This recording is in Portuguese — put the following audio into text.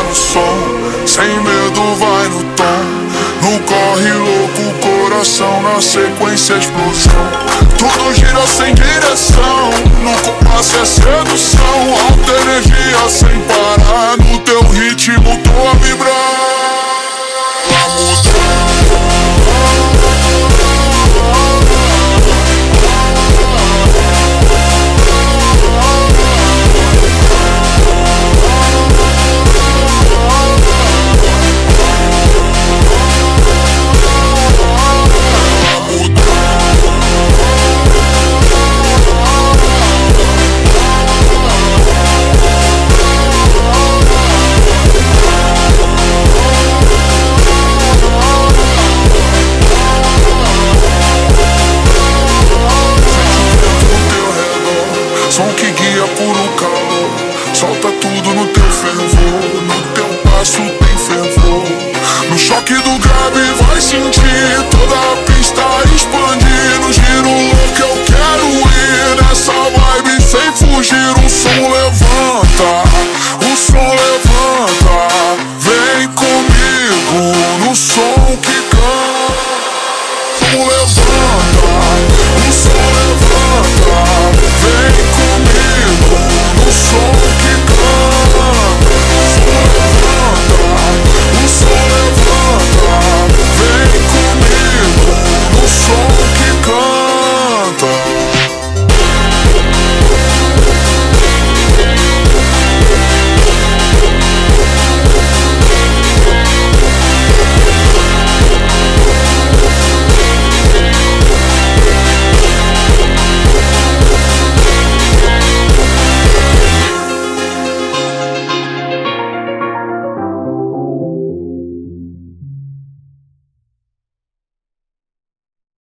no som, sem medo vai no tom. No corre louco, coração na sequência explosão. Tudo gira sem direção, no compasso é sedução. Alta energia sem parar, no teu ritmo tô a vibrar. Som que guia puro calor, solta tudo no teu fervor. No teu passo tem fervor, no choque do grave vai sentir toda a pista expandir. No giro louco eu quero ir nessa vibe.